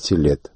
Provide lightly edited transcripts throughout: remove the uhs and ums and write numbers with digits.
15 лет.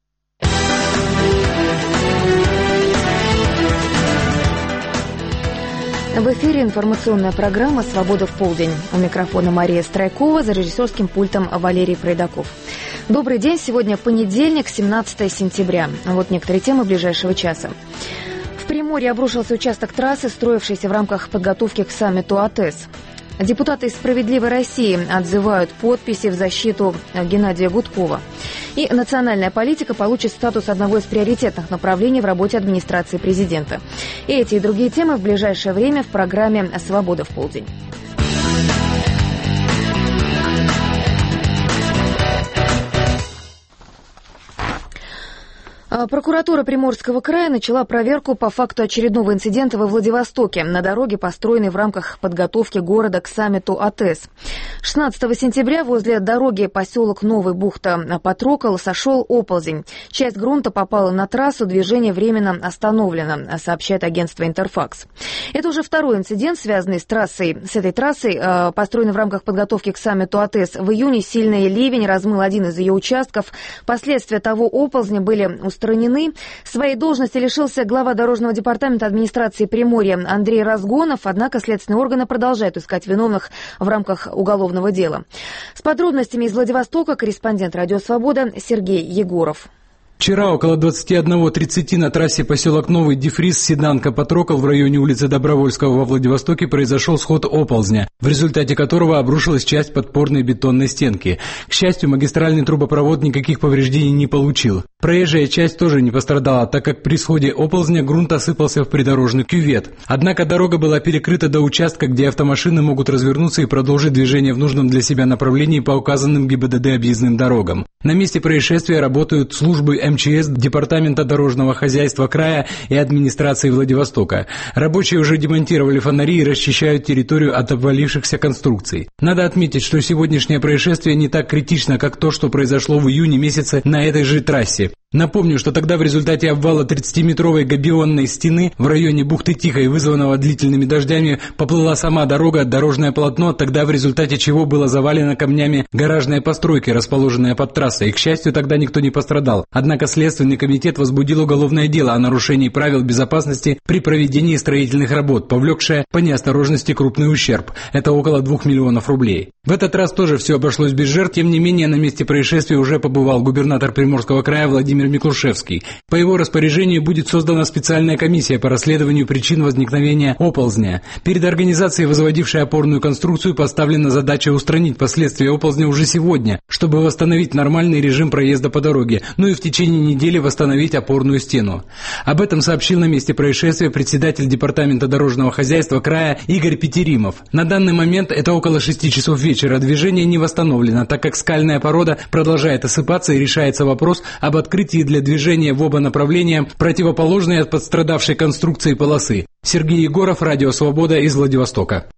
В эфире информационная программа «Свобода в полдень». У микрофона Мария Страйкова, за режиссерским пультом Валерий Пройдаков. Добрый день. Сегодня понедельник, 17 сентября. Вот некоторые темы ближайшего часа. В Приморье обрушился участок трассы, строившийся в рамках подготовки к саммиту АТЭС. Депутаты из «Справедливой России» отзывают подписи в защиту Геннадия Гудкова. И национальная политика получит статус одного из приоритетных направлений в работе администрации президента. И эти и другие темы в ближайшее время в программе «Свобода в полдень». Прокуратура Приморского края начала проверку по факту очередного инцидента во Владивостоке на дороге, построенной в рамках подготовки города к саммиту АТЭС. 16 сентября возле дороги поселок Новый Бухта-Патрокол сошел оползень. Часть грунта попала на трассу, движение временно остановлено, сообщает агентство «Интерфакс». Это уже второй инцидент, связанный с этой трассой, построенной в рамках подготовки к саммиту АТЭС. В июне сильный ливень размыл один из ее участков. Последствия того оползня были устранены. Своей должности лишился глава Дорожного департамента администрации Приморья Андрей Разгонов, однако следственные органы продолжают искать виновных в рамках уголовного дела. С подробностями из Владивостока корреспондент «Радио Свобода» Сергей Егоров. Вчера около 21:30 на трассе поселок Новый Дефрис Седанка-Патрокол в районе улицы Добровольского во Владивостоке произошел сход оползня, в результате которого обрушилась часть подпорной бетонной стенки. К счастью, магистральный трубопровод никаких повреждений не получил. Проезжая часть тоже не пострадала, так как при сходе оползня грунт осыпался в придорожный кювет. Однако дорога была перекрыта до участка, где автомашины могут развернуться и продолжить движение в нужном для себя направлении по указанным ГИБДД объездным дорогам. На месте происшествия работают службы МЧС, Департамента дорожного хозяйства края и администрации Владивостока. Рабочие уже демонтировали фонари и расчищают территорию от обвалившихся конструкций. Надо отметить, что сегодняшнее происшествие не так критично, как то, что произошло в июне месяце на этой же трассе. Напомню, что тогда в результате обвала 30-метровой габионной стены в районе бухты Тихой, вызванного длительными дождями, поплыла сама дорога, дорожное полотно, тогда в результате чего было завалено камнями гаражные постройки, расположенные под трассой. И, к счастью, тогда никто не пострадал. Однако Следственный комитет возбудил уголовное дело о нарушении правил безопасности при проведении строительных работ, повлекшее по неосторожности крупный ущерб. Это около 2 миллионов рублей. В этот раз тоже все обошлось без жертв, тем не менее на месте происшествия уже побывал губернатор Приморского края Владимир Миклушевский. По его распоряжению будет создана специальная комиссия по расследованию причин возникновения оползня. Перед организацией, возводившей опорную конструкцию, поставлена задача устранить последствия оползня уже сегодня, чтобы восстановить нормальный режим проезда по дороге, ну и в течение недели восстановить опорную стену. Об этом сообщил на месте происшествия председатель Департамента дорожного хозяйства края Игорь Петеримов. На данный момент это около 6 часов вечера. Движение не восстановлено, так как скальная порода продолжает осыпаться и решается вопрос об открытии для движения в оба направления противоположной от подстрадавшей конструкции полосы. Сергей Егоров, Радио Свобода из Владивостока.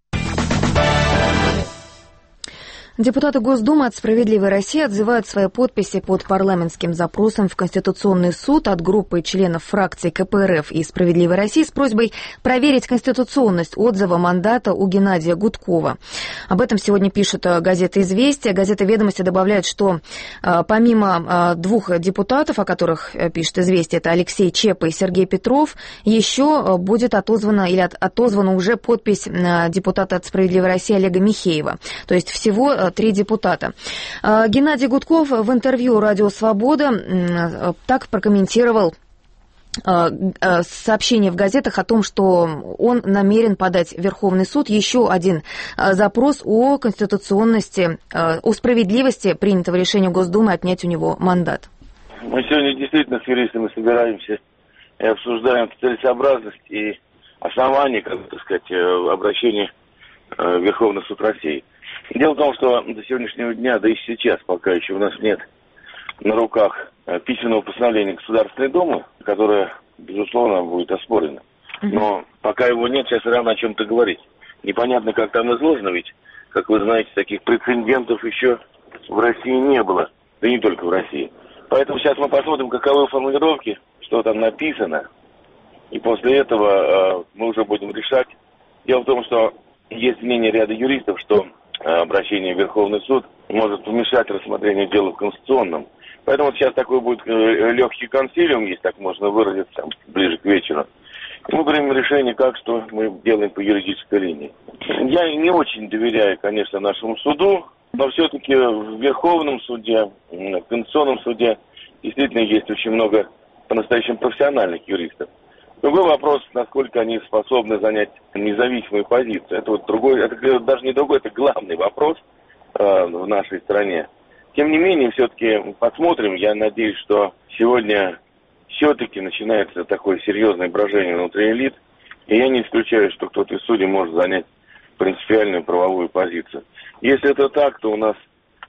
Депутаты Госдумы от «Справедливой России» отзывают свои подписи под парламентским запросом в Конституционный суд от группы членов фракций КПРФ и «Справедливой России» с просьбой проверить конституционность отзыва мандата у Геннадия Гудкова. Об этом сегодня пишет газета «Известия». Газета «Ведомости» добавляет, что помимо двух депутатов, о которых пишет «Известия», это Алексей Чепа и Сергей Петров, еще будет отозвана уже подпись депутата от «Справедливой России» Олега Михеева. То есть всего 3 депутата. Геннадий Гудков в интервью «Радио Свобода» так прокомментировал сообщение в газетах о том, что он намерен подать в Верховный суд еще один запрос о конституционности, о справедливости принятого решения Госдумы отнять у него мандат. Мы сегодня действительно с юристами собираемся и обсуждаем целесообразность и основания, обращения в Верховный суд России. Дело в том, что до сегодняшнего дня, да и сейчас, пока еще у нас нет на руках письменного постановления Государственной Думы, которое, безусловно, будет оспорено. Но пока его нет, сейчас рано о чем-то говорить. Непонятно, как там изложено, ведь, как вы знаете, таких прецедентов еще в России не было. Да не только в России. Поэтому сейчас мы посмотрим, каковы формулировки, что там написано. И после этого мы уже будем решать. Дело в том, что есть мнение ряда юристов, что обращение в Верховный суд может помешать рассмотрению дела в Конституционном. Поэтому вот сейчас такой будет легкий консилиум, если так можно выразиться, там, ближе к вечеру. И мы примем решение, как, что мы делаем по юридической линии. Я не очень доверяю, конечно, нашему суду, но все-таки в Верховном суде, в Конституционном суде действительно есть очень много по-настоящему профессиональных юристов. Другой вопрос, насколько они способны занять независимую позицию. Это вот другой, это даже не другой, это главный вопрос в нашей стране. Тем не менее, все-таки посмотрим. Я надеюсь, что сегодня все-таки начинается такое серьезное брожение внутри элит. И я не исключаю, что кто-то из судей может занять принципиальную правовую позицию. Если это так, то у нас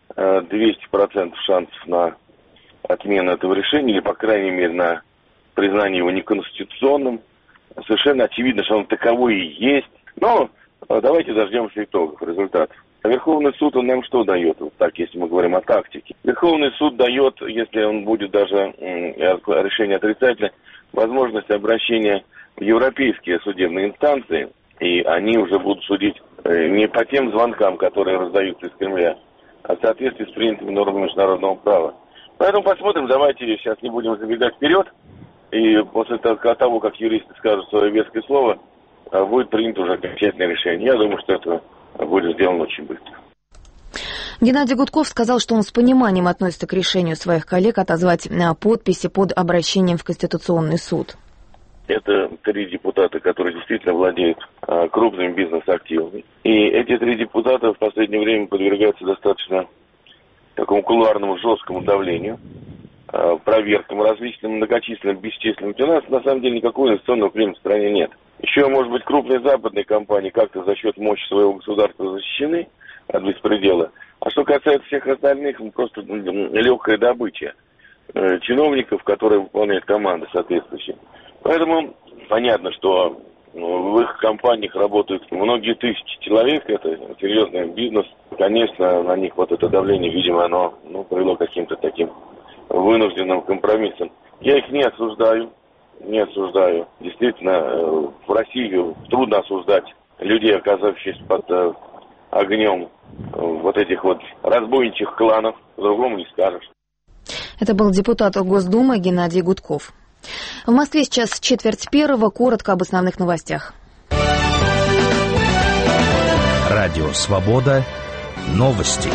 200% шансов на отмену этого решения, или, по крайней мере, на признание его неконституционным. Совершенно очевидно, что он таковой и есть. Но давайте дождемся итогов, результатов. Верховный суд, он нам что дает? Вот так, если мы говорим о тактике. Верховный суд дает, если он будет даже решение отрицательное, возможность обращения в европейские судебные инстанции, и они уже будут судить не по тем звонкам, которые раздаются из Кремля, а в соответствии с принятыми нормами международного права. Поэтому посмотрим, давайте сейчас не будем забегать вперед, и после того, как юристы скажут свое веское слово, будет принято уже окончательное решение. Я думаю, что это будет сделано очень быстро. Геннадий Гудков сказал, что он с пониманием относится к решению своих коллег отозвать подписи под обращением в Конституционный суд. Это 3 депутата, которые действительно владеют крупными бизнес-активами. И эти 3 депутата в последнее время подвергаются достаточно такому кулуарному жесткому давлению, проверкам различным, многочисленным, бесчисленным. У нас на самом деле никакого инвестиционного климата в стране нет. Еще, может быть, крупные западные компании как-то за счет мощи своего государства защищены от беспредела. А что касается всех остальных, просто легкая добыча чиновников, которые выполняют команды соответствующие. Поэтому понятно, что в их компаниях работают многие тысячи человек, это серьезный бизнес. Конечно, на них вот это давление, видимо, оно привело к каким-то таким вынужденным компромиссам. Я их не осуждаю. Действительно, в России трудно осуждать людей, оказавшихся под огнем вот этих вот разбойничьих кланов. По-другому не скажешь. Это был депутат Госдумы Геннадий Гудков. В Москве сейчас 4:45. Коротко об основных новостях. Радио «Свобода». Новости.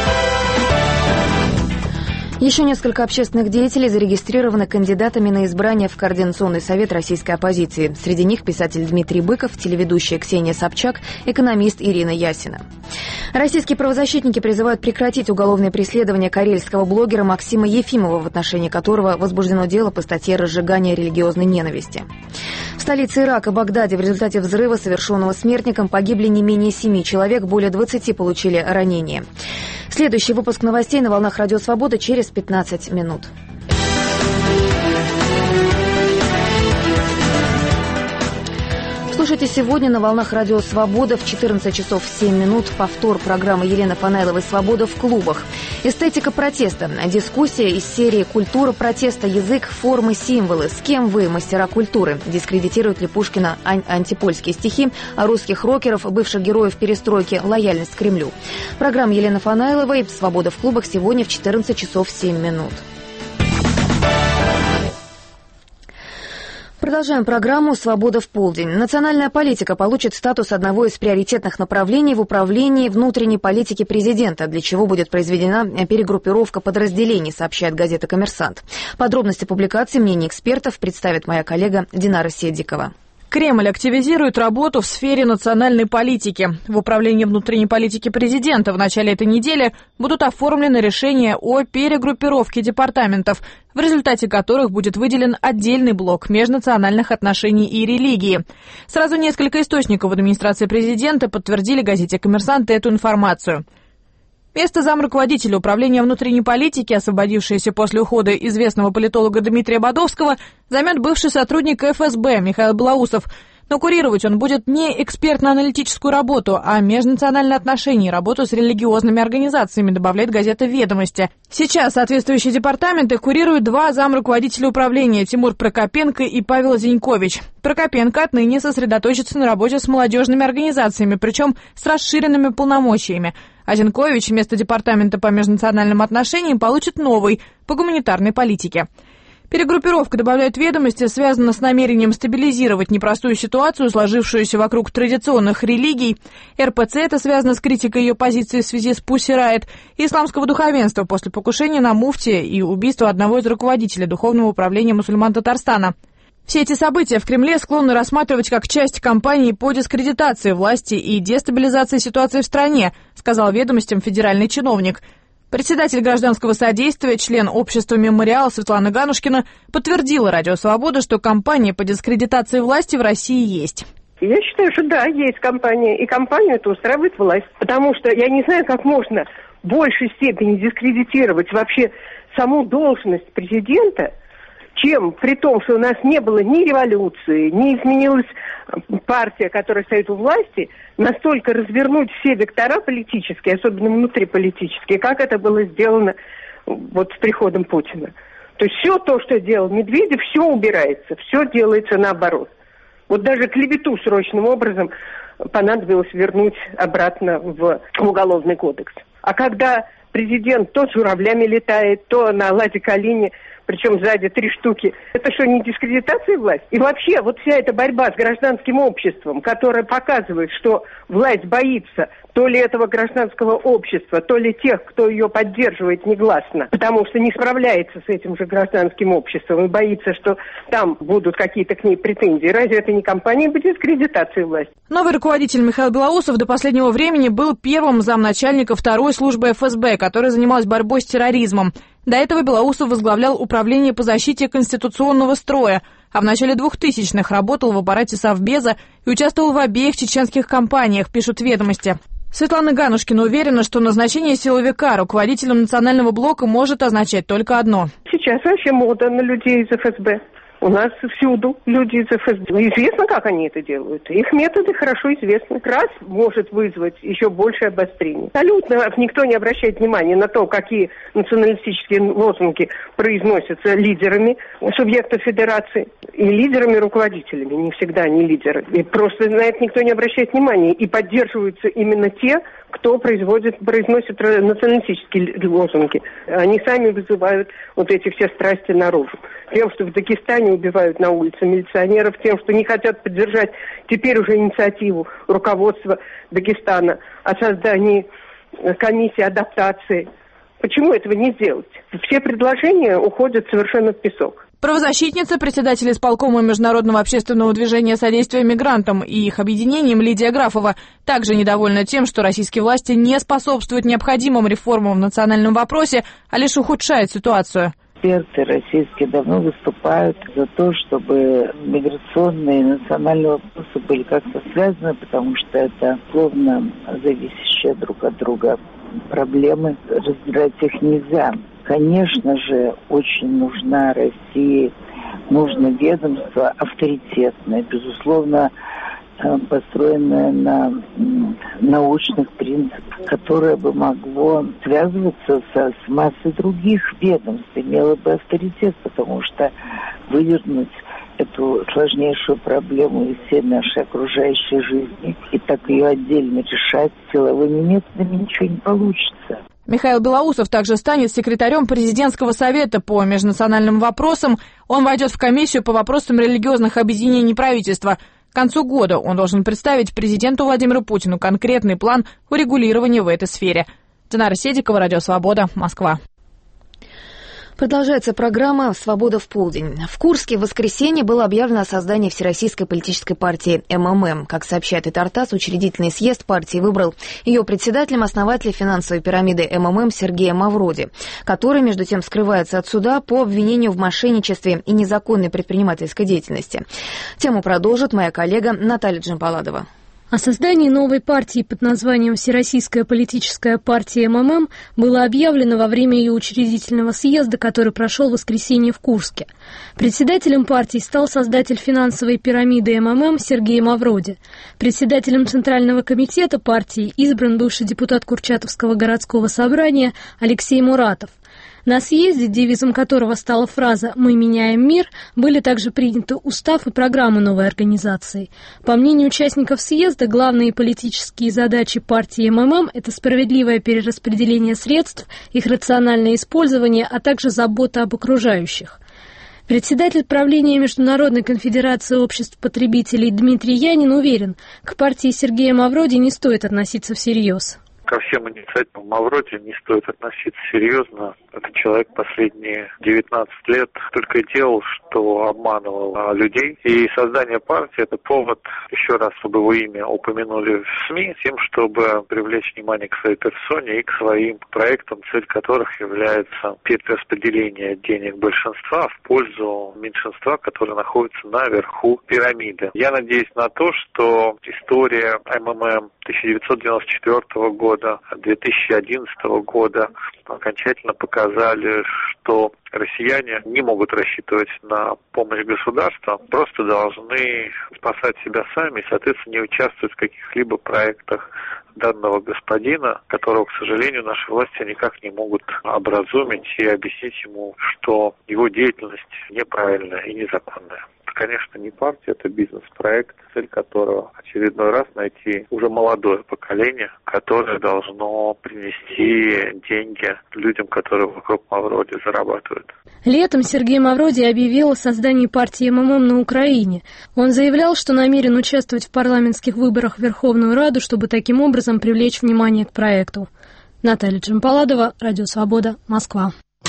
Еще несколько общественных деятелей зарегистрированы кандидатами на избрание в Координационный совет российской оппозиции. Среди них писатель Дмитрий Быков, телеведущая Ксения Собчак, экономист Ирина Ясина. Российские правозащитники призывают прекратить уголовное преследование карельского блогера Максима Ефимова, в отношении которого возбуждено дело по статье «Разжигание религиозной ненависти». В столице Ирака, Багдаде, в результате взрыва, совершенного смертником, погибли не менее 7 человек, более 20 получили ранения. Следующий выпуск новостей на волнах Радио Свобода через 15 минут. Слушайте сегодня на волнах Радио Свобода в 14 часов 7 минут повтор программы Елены Фанайловой «Свобода в клубах». Эстетика протеста. Дискуссия из серии «Культура протеста. Язык, формы, символы». С кем вы, мастера культуры? Дискредитируют ли Пушкина антипольские стихи, а русских рокеров, бывших героев перестройки, лояльность к Кремлю? Программа Елены Фанайловой «Свобода в клубах» сегодня в 14 часов 7 минут. Продолжаем программу «Свобода в полдень». Национальная политика получит статус одного из приоритетных направлений в управлении внутренней политики президента, для чего будет произведена перегруппировка подразделений, сообщает газета «Коммерсант». Подробности публикации, мнения экспертов представит моя коллега Динара Седикова. Кремль активизирует работу в сфере национальной политики. В управлении внутренней политики президента в начале этой недели будут оформлены решения о перегруппировке департаментов, в результате которых будет выделен отдельный блок межнациональных отношений и религии. Сразу несколько источников в администрации президента подтвердили газете «Коммерсант» эту информацию. Место замруководителя управления внутренней политики, освободившееся после ухода известного политолога Дмитрия Бодовского, займет бывший сотрудник ФСБ Михаил Белоусов. Но курировать он будет не экспертно-аналитическую работу, а межнациональные отношения и работу с религиозными организациями, добавляет газета «Ведомости». Сейчас соответствующие департаменты курируют два замруководителя управления – Тимур Прокопенко и Павел Зинькович. Прокопенко отныне сосредоточится на работе с молодежными организациями, причем с расширенными полномочиями. А Зинькович вместо департамента по межнациональным отношениям получит новый – по гуманитарной политике. Перегруппировка, добавляют «Ведомости», связана с намерением стабилизировать непростую ситуацию, сложившуюся вокруг традиционных религий. РПЦ это связано с критикой ее позиции в связи с Pussy Riot и исламского духовенства после покушения на муфтия и убийства одного из руководителей Духовного управления мусульман Татарстана. Все эти события в Кремле склонны рассматривать как часть кампании по дискредитации власти и дестабилизации ситуации в стране, сказал «Ведомостям» федеральный чиновник. Председатель гражданского содействия, член общества «Мемориал» Светлана Ганушкина подтвердила «Радио Свобода», что кампания по дискредитации власти в России есть. Я считаю, что да, есть кампания, и кампанию это устраивает власть. Потому что я не знаю, как можно в большей степени дискредитировать вообще саму должность президента, чем при том, что у нас не было ни революции, не изменилась партия, которая стоит у власти, настолько развернуть все вектора политические, особенно внутриполитические, как это было сделано вот с приходом Путина. То есть все то, что делал Медведев, все убирается, все делается наоборот. Вот даже клевету срочным образом понадобилось вернуть обратно в Уголовный кодекс. А когда президент то с журавлями летает, то на Ладе Калине, причем сзади 3 штуки. Это что, не дискредитация власти? И вообще, вот вся эта борьба с гражданским обществом, которая показывает, что власть боится то ли этого гражданского общества, то ли тех, кто ее поддерживает негласно, потому что не справляется с этим же гражданским обществом и боится, что там будут какие-то к ней претензии. Разве это не кампания по дискредитации власти? Новый руководитель Михаил Белоусов до последнего времени был первым замначальника 2-й службы ФСБ, которая занималась борьбой с терроризмом. До этого Белоусов возглавлял управление по защите конституционного строя, а в начале 2000-х работал в аппарате Совбеза и участвовал в обеих чеченских кампаниях, пишут «Ведомости». Светлана Ганушкина уверена, что назначение силовика руководителем национального блока может означать только одно. Сейчас вообще мода на людей из ФСБ. У нас всюду люди из ФСБ. Известно, как они это делают. Их методы хорошо известны. Раз может вызвать еще большее обострение. Абсолютно никто не обращает внимания на то, какие националистические лозунги произносятся лидерами субъектов федерации и лидерами-руководителями. Не всегда они лидеры. И просто на это никто не обращает внимания. И поддерживаются именно те, кто произносит националистические лозунги. Они сами вызывают вот эти все страсти наружу. Тем, что в Дагестане убивают на улице милиционеров, тем, что не хотят поддержать теперь уже инициативу руководства Дагестана о создании комиссии адаптации. Почему этого не сделать? Все предложения уходят совершенно в песок. Правозащитница, председатель исполкома Международного общественного движения содействия мигрантам и их объединениям Лидия Графова также недовольна тем, что российские власти не способствуют необходимым реформам в национальном вопросе, а лишь ухудшают ситуацию. Эксперты российские давно выступают за то, чтобы миграционные и национальные вопросы были как-то связаны, потому что это словно зависящие друг от друга проблемы. Разбирать их нельзя. Конечно же, очень нужна России, нужно ведомство авторитетное, безусловно, построенное на научных принципах, которое бы могло связываться с массой других ведомств, имело бы авторитет, потому что вывернуть эту сложнейшую проблему из всей нашей окружающей жизни и так ее отдельно решать силовыми методами ничего не получится. Михаил Белоусов также станет секретарем президентского совета по межнациональным вопросам. Он войдет в комиссию по вопросам религиозных объединений правительства. К концу года он должен представить президенту Владимиру Путину конкретный план урегулирования в этой сфере. Динара Седикова, Радио Свобода, Москва. Продолжается программа «Свобода в полдень». В Курске в воскресенье было объявлено о создании Всероссийской политической партии МММ. Как сообщает ТАРТАСС, учредительный съезд партии выбрал ее председателем основателя финансовой пирамиды МММ Сергея Мавроди, который, между тем, скрывается от суда по обвинению в мошенничестве и незаконной предпринимательской деятельности. Тему продолжит моя коллега Наталья Джампаладова. О создании новой партии под названием «Всероссийская политическая партия МММ» было объявлено во время ее учредительного съезда, который прошел в воскресенье в Курске. Председателем партии стал создатель финансовой пирамиды МММ Сергей Мавроди. Председателем Центрального комитета партии избран бывший депутат Курчатовского городского собрания Алексей Муратов. На съезде, девизом которого стала фраза «Мы меняем мир», были также приняты устав и программа новой организации. По мнению участников съезда, главные политические задачи партии МММ – это справедливое перераспределение средств, их рациональное использование, а также забота об окружающих. Председатель правления Международной конфедерации обществ потребителей Дмитрий Янин уверен, к партии Сергея Мавроди не стоит относиться всерьез. Ко всем инициативам Мавроди не стоит относиться серьезно. Этот человек последние 19 лет только и делал, что обманывал людей. И создание партии – это повод, еще раз, чтобы его имя упомянули в СМИ, тем, чтобы привлечь внимание к своей персоне и к своим проектам, цель которых является перераспределение денег большинства в пользу меньшинства, которое находится наверху пирамиды. Я надеюсь на то, что история МММ 1994 года, 2011 года окончательно показали, что россияне не могут рассчитывать на помощь государства, просто должны спасать себя сами и, соответственно, не участвовать в каких-либо проектах данного господина, которого, к сожалению, наши власти никак не могут образумить и объяснить ему, что его деятельность неправильная и незаконная. Конечно, не партия, это бизнес-проект, цель которого очередной раз найти уже молодое поколение, которое должно принести деньги людям, которые вокруг Мавроди зарабатывают. Летом Сергей Мавроди объявил о создании партии МММ на Украине. Он заявлял, что намерен участвовать в парламентских выборах в Верховную Раду, чтобы таким образом привлечь внимание к проекту. Наталья Джампаладова, Радио Свобода, Москва.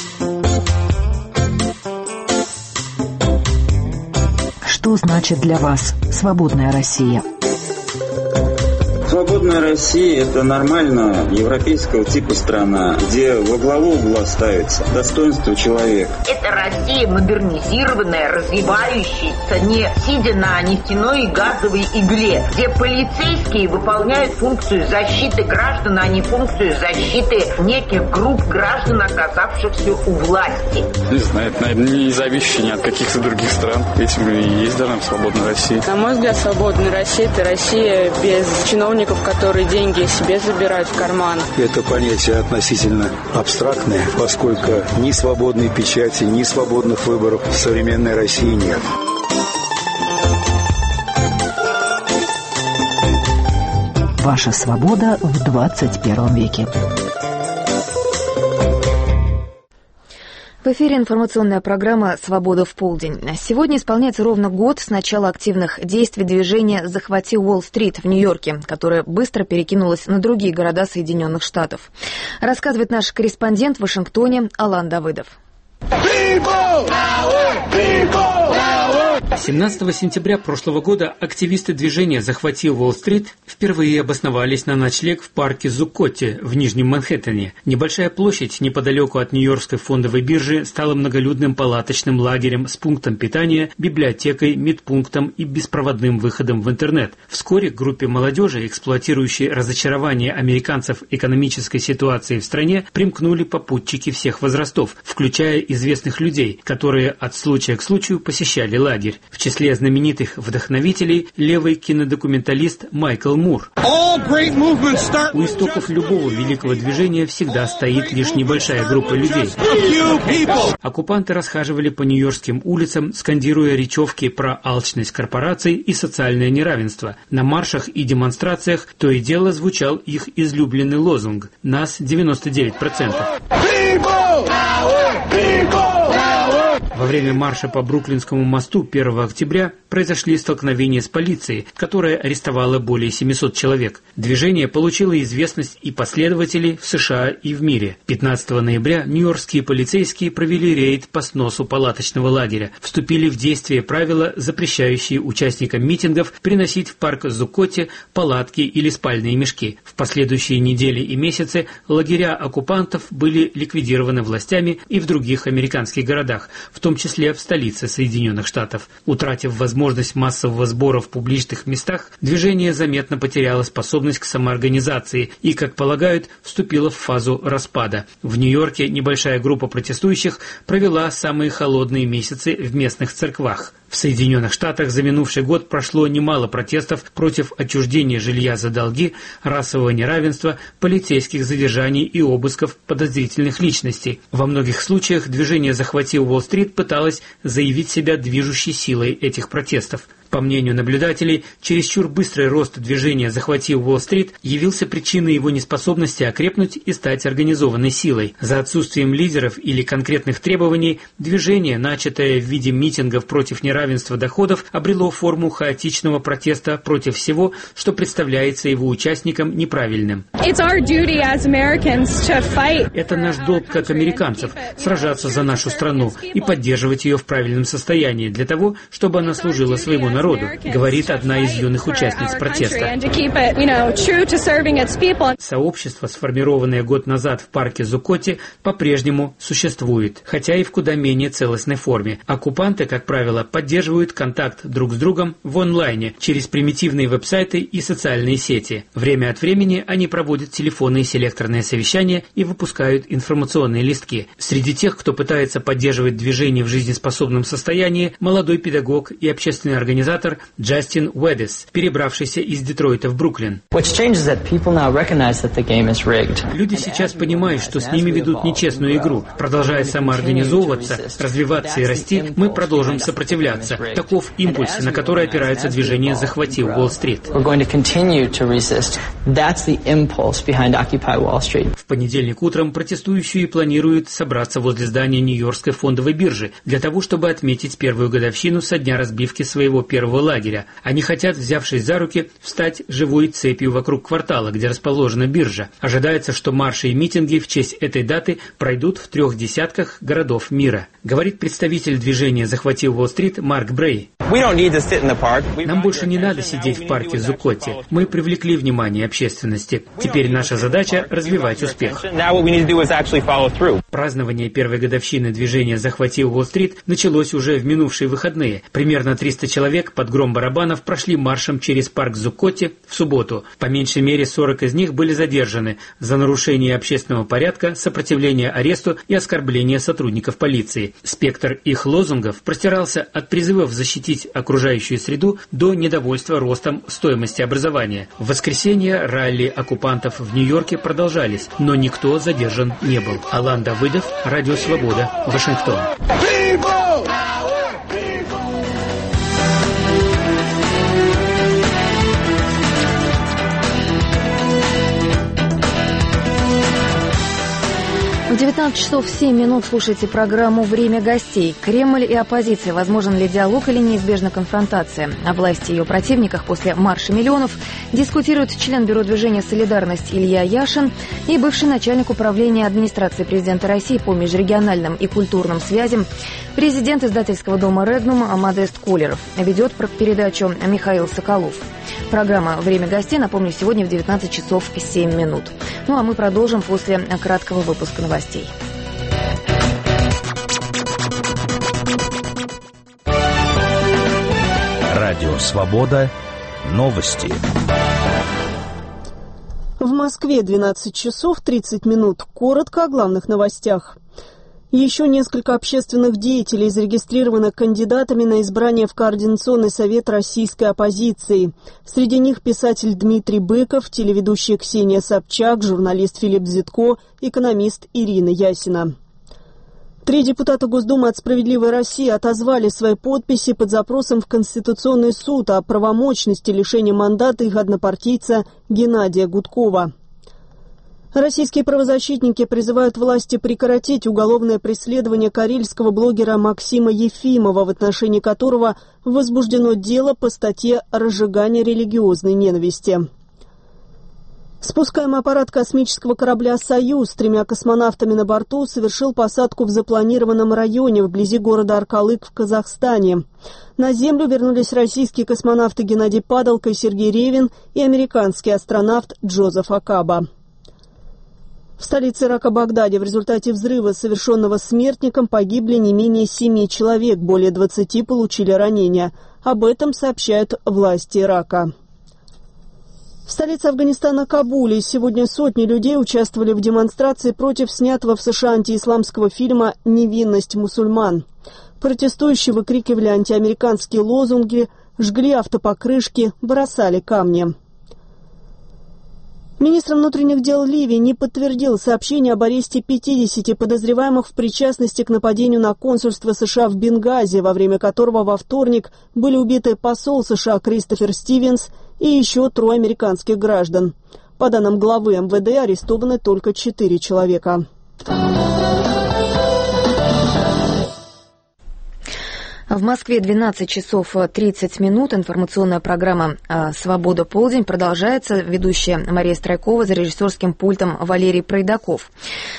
Что значит для вас свободная Россия? Свободная Россия – это нормальная европейского типа страна, где во главу угла ставится достоинство человека. Это Россия модернизированная, развивающаяся, не сидя на нефтяной и газовой игле, где полицейские выполняют функцию защиты граждан, а не функцию защиты неких групп граждан, оказавшихся у власти. Не знаю, это, наверное, не зависящее ни от каких-то других стран. Этим и есть даже свободная Россия. На мой взгляд, свободная Россия – это Россия без чиновников, которые деньги себе забирают в карман. Это понятие относительно абстрактное, поскольку ни свободной печати, ни свободных выборов в современной России нет. Ваша свобода в 21 веке. В эфире информационная программа «Свобода в полдень». Сегодня исполняется ровно год с начала активных действий движения «Захвати Уолл-стрит» в Нью-Йорке, которое быстро перекинулось на другие города Соединенных Штатов. Рассказывает наш корреспондент в Вашингтоне Алан Давыдов. 17 сентября прошлого года активисты движения «Захвати Уолл-стрит» впервые обосновались на ночлег в парке Зуккотти в Нижнем Манхэттене. Небольшая площадь неподалеку от Нью-Йоркской фондовой биржи стала многолюдным палаточным лагерем с пунктом питания, библиотекой, медпунктом и беспроводным выходом в интернет. Вскоре к группе молодежи, эксплуатирующей разочарование американцев экономической ситуации в стране, примкнули попутчики всех возрастов, включая известных людей, которые от случая к случаю посещали лагерь. В числе знаменитых вдохновителей левый кинодокументалист Майкл Мур. У истоков любого великого движения всегда стоит лишь небольшая группа людей. Оккупанты расхаживали по нью-йоркским улицам, скандируя речевки про алчность корпораций и социальное неравенство. На маршах и демонстрациях то и дело звучал их излюбленный лозунг «Нас 99%». Во время марша по Бруклинскому мосту 1 октября произошли столкновения с полицией, которая арестовала более 700 человек. Движение получило известность и последователей в США и в мире. 15 ноября нью-йоркские полицейские провели рейд по сносу палаточного лагеря. Вступили в действие правила, запрещающие участникам митингов приносить в парк Зуккотти палатки или спальные мешки. В последующие недели и месяцы лагеря оккупантов были ликвидированы властями и в других американских городах, в том числе в столице Соединенных Штатов. Утратив возможность массового сбора в публичных местах, движение заметно потеряло способность к самоорганизации и, как полагают, вступило в фазу распада. В Нью-Йорке небольшая группа протестующих провела самые холодные месяцы в местных церквах. В Соединенных Штатах за минувший год прошло немало протестов против отчуждения жилья за долги, расового неравенства, полицейских задержаний и обысков подозрительных личностей. Во многих случаях движение «Захвати Уолл-стрит» пыталось заявить себя движущей силой этих протестов. По мнению наблюдателей, чересчур быстрый рост движения «Захвати Уолл-стрит» явился причиной его неспособности окрепнуть и стать организованной силой. За отсутствием лидеров или конкретных требований движение, начатое в виде митингов против неравенства доходов, обрело форму хаотичного протеста против всего, что представляется его участникам неправильным. Это наш долг как американцев – сражаться за нашу страну и поддерживать ее в правильном состоянии для того, чтобы она служила своему народу, говорит одна из юных участниц протеста. Сообщество, сформированное год назад в парке Зукоти, по-прежнему существует, хотя и в куда менее целостной форме. Оккупанты, как правило, поддерживают контакт друг с другом в онлайне через примитивные веб-сайты и социальные сети. Время от времени они проводят телефонные селекторные совещания и выпускают информационные листки. Среди тех, кто пытается поддерживать движение в жизнеспособном состоянии, молодой педагог и общественный организатор Джастин Уэддис, перебравшийся из Детройта в Бруклин. Люди сейчас понимают, что с ними ведут нечестную игру. Продолжая самоорганизовываться, развиваться и расти, мы продолжим сопротивляться. Таков импульс, на который опирается движение «Захвати Уолл-стрит». В понедельник утром протестующие планируют собраться возле здания Нью-Йоркской фондовой биржи для того, чтобы отметить первую годовщину со дня разбивки своего первого лагеря. Они хотят, взявшись за руки, встать живой цепью вокруг квартала, где расположена биржа. Ожидается, что марши и митинги в честь этой даты пройдут в 3 десятках городов мира. Говорит представитель движения «Захвати Уолл-стрит» Марк Брей. Нам больше не надо сидеть в парке Зукоти. Мы привлекли внимание общественности. Теперь наша задача – развивать успех. Празднование первой годовщины движения «Захвати Уолл-стрит» началось уже в минувшие выходные. Примерно 300 человек под гром барабанов прошли маршем через парк Зукоти в субботу. По меньшей мере 40 из них были задержаны за нарушение общественного порядка, сопротивление аресту и оскорбление сотрудников полиции. Спектр их лозунгов простирался от призывов защитить окружающую среду до недовольства ростом стоимости образования. В воскресенье ралли оккупантов в Нью-Йорке продолжались, но никто задержан не был. Алан Давыдов, Радио Свобода, Вашингтон. В 19 часов 7 минут слушайте программу «Время гостей». Кремль и оппозиция. Возможен ли диалог или неизбежна конфронтация? О власти и ее противниках после марша миллионов дискутируют член Бюро движения «Солидарность» Илья Яшин и бывший начальник управления администрации президента России по межрегиональным и культурным связям, президент издательского дома «Регнум» Модест Кулеров. Ведет передачу Михаил Соколов. Программа «Время гостей», напомню, сегодня в 19 часов 7 минут. Ну а мы продолжим после краткого выпуска новостей. Радио «Свобода». Новости. В Москве 12 часов 30 минут. Коротко о главных новостях. Еще несколько общественных деятелей зарегистрировано кандидатами на избрание в Координационный совет российской оппозиции. Среди них писатель Дмитрий Быков, телеведущая Ксения Собчак, журналист Филипп Зитко, экономист Ирина Ясина. 3 депутата Госдумы от «Справедливой России» отозвали свои подписи под запросом в Конституционный суд о правомочности лишения мандата их однопартийца Геннадия Гудкова. Российские правозащитники призывают власти прекратить уголовное преследование карельского блогера Максима Ефимова, в отношении которого возбуждено дело по статье «Разжигание религиозной ненависти». Спускаемый аппарат космического корабля «Союз» с 3 космонавтами на борту совершил посадку в запланированном районе вблизи города Аркалык в Казахстане. На Землю вернулись российские космонавты Геннадий Падалко и Сергей Ревин и американский астронавт Джозеф Акаба. В столице Ирака Багдаде в результате взрыва, совершенного смертником, погибли не менее 7 человек, более 20 получили ранения. Об этом сообщают власти Ирака. В столице Афганистана Кабуле сегодня сотни людей участвовали в демонстрации против снятого в США антиисламского фильма «Невинность мусульман». Протестующие выкрикивали антиамериканские лозунги, жгли автопокрышки, бросали камни. Министр внутренних дел Ливии не подтвердил сообщение об аресте 50 подозреваемых в причастности к нападению на консульство США в Бенгази, во время которого во вторник были убиты посол США Кристофер Стивенс и еще 3 американских граждан. По данным главы МВД, арестованы только 4 человека. В Москве 12 часов 30 минут. Информационная программа «Свобода. Полдень» продолжается. Ведущая Мария Страйкова, за режиссерским пультом Валерий Пройдаков.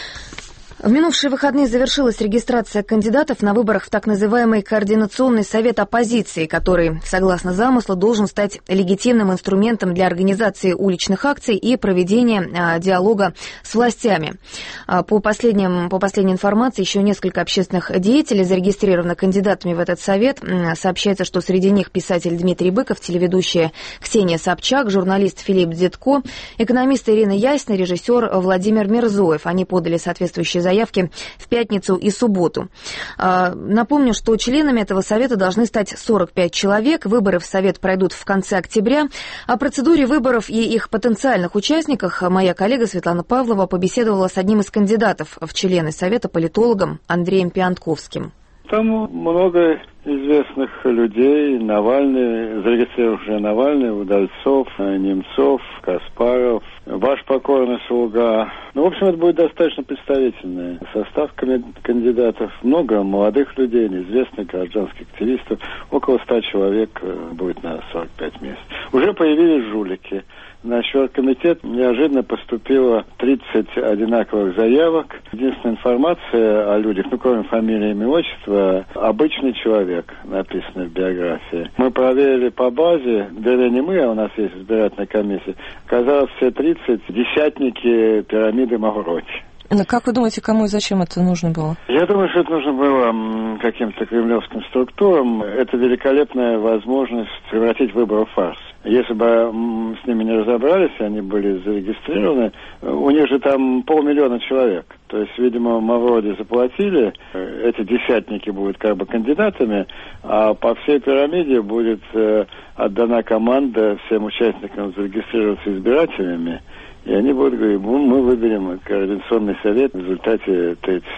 В минувшие выходные завершилась регистрация кандидатов на выборах в так называемый Координационный совет оппозиции, который, согласно замыслу, должен стать легитимным инструментом для организации уличных акций и проведения диалога с властями. По последней информации, еще несколько общественных деятелей зарегистрированы кандидатами в этот совет. Сообщается, что среди них писатель Дмитрий Быков, телеведущая Ксения Собчак, журналист Филипп Дзитко, экономист Ирина Ясина, режиссер Владимир Мирзоев. Они подали соответствующие заявки в пятницу и субботу. Напомню, что членами этого совета должны стать 45 человек. Выборы в совет пройдут в конце октября. О процедуре выборов и их потенциальных участниках моя коллега Светлана Павлова побеседовала с одним из кандидатов в члены совета, политологом Андреем Пиантковским. Там много известных людей. Навальный, зарегистрировавший Навальный, Удальцов, Немцов, Каспаров, ваш покорный слуга. В общем, это будет достаточно представительный состав кандидатов. Много молодых людей, неизвестных гражданских активистов. Около 100 человек будет на 45 мест. Уже появились жулики. Значит, в оргкомитет неожиданно поступило 30 одинаковых заявок. Единственная информация о людях, кроме фамилии, имя, отчества, обычный человек, написано в биографии. Мы проверили по базе, вернее не мы, а у нас есть избирательная комиссия, оказалось все 30 десятники пирамиды Мавроди. Как вы думаете, кому и зачем это нужно было? Я думаю, что это нужно было каким-то кремлевским структурам. Это великолепная возможность превратить выборы в фарс. Если бы с ними не разобрались, они были зарегистрированы, у них же там 500 000 человек. То есть, видимо, Мавроди заплатили, эти десятники будут как бы кандидатами, а по всей пирамиде будет отдана команда всем участникам зарегистрироваться избирателями. И они будут говорить, мы выберем Координационный совет в результате